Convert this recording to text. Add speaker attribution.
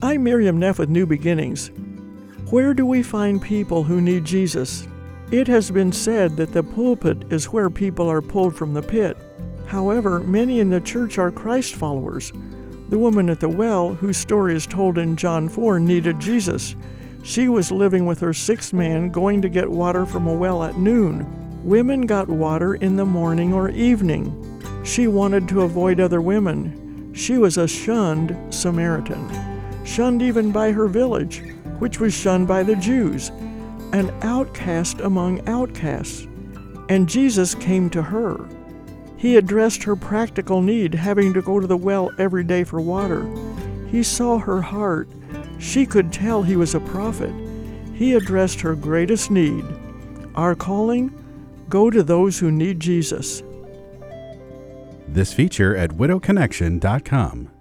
Speaker 1: I'm Miriam Neff with New Beginnings. Where do we find people who need Jesus? It has been said that the pulpit is where people are pulled from the pit. However, many in the church are Christ followers. The woman at the well, whose story is told in John 4, needed Jesus. She was living with her sick man, going to get water from a well at noon. Women got water in the morning or evening. She wanted to avoid other women. She was a shunned Samaritan, shunned even by her village, which was shunned by the Jews, an outcast among outcasts. And Jesus came to her. He addressed her practical need, having to go to the well every day for water. He saw her heart. She could tell he was a prophet. He addressed her greatest need. Our calling? Go to those who need Jesus.
Speaker 2: This feature at widowconnection.com.